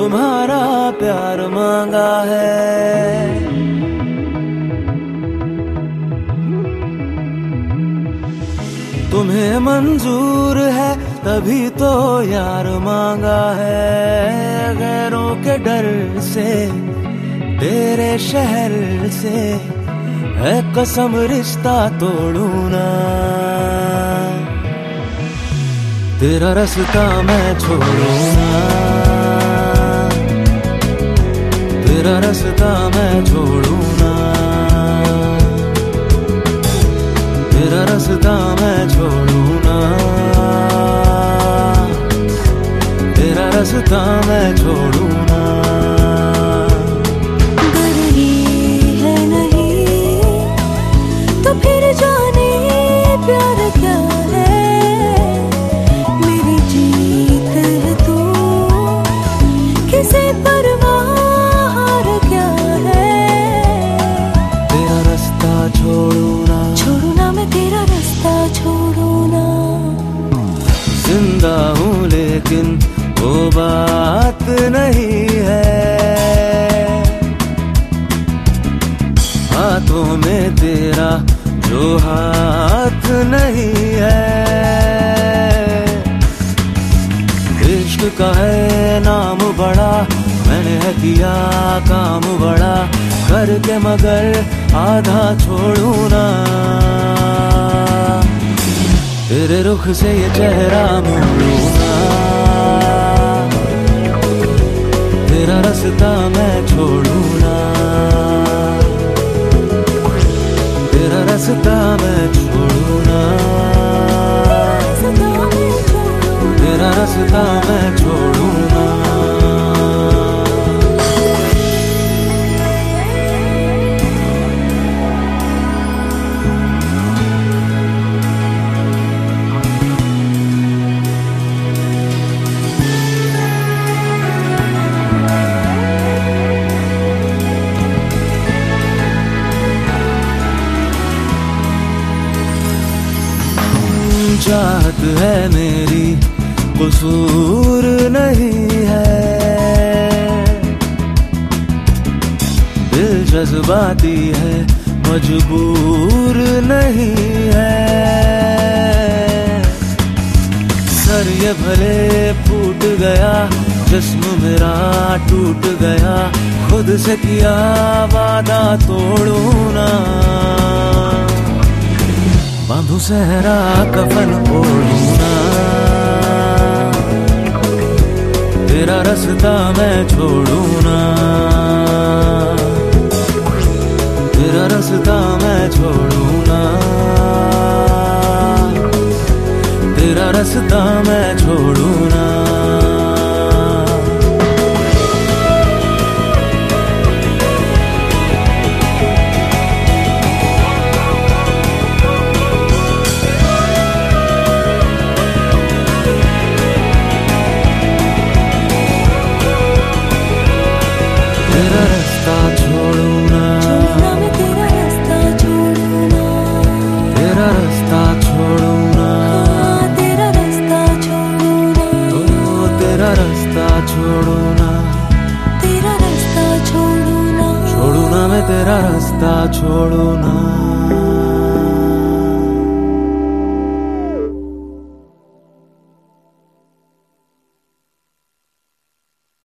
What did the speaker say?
तुम्हारा प्यार मांगा है। तुम्हें मंजूर है तभी तो यार मांगा है। गैरों के डर से तेरे शहर से है कसम रिश्ता तोड़ू ना। तेरा रास्ता मैं छोड़ू ना, तेरा रास्ता मैं छोड़ू ना, तेरा रास्ता मैं छोड़ू ना, तेरा रास्ता मैं छोड़ू ना। अगर ये है नहीं तो फिर जाने प्यार क्या है। मेरी जीत है तू, किसे परवाह हार क्या है। तेरा रास्ता छोड़ू ना, छोड़ू ना मैं तेरा रास्ता छोड़ू ना। जिंदा हूँ लेकिन वो बात नहीं है। हाथों में तेरा जो हाथ नहीं है। इश्क का है नाम बड़ा, मैंने है किया काम बड़ा करके, मगर आधा छोड़ू ना। तेरे रुख से ये चेहरा मोड़ू ना। तेरा रास्ता मैं छोड़ू ना, तेरा रास्ता मैं छोड़ू ना, तेरा रास्ता मैं छोड़ू ना। चाहत है मेरी कसूर नहीं है। दिल जज्बाती है मजबूर नहीं है। सर ये भले फूट गया, जिस्म मेरा टूट गया, खुद से किया वादा तोड़ू ना। बांधू सहरा कफन ओढ़ू ना। तेरा रास्ता मैं छोड़ू ना, तेरा रास्ता मैं छोड़ू ना, तेरा रास्ता मैं छोड़ू ना। तेरा रास्ता छोड़ू ना, मैं तेरा रास्ता छोड़ू ना, तेरा रास्ता छोड़ू ना, तेरा रास्ता छोड़ू ना, ओ तेरा रास्ता छोड़ू ना, तेरा रास्ता छोड़ू ना, छोड़ू ना मैं तेरा रास्ता छोड़ू ना।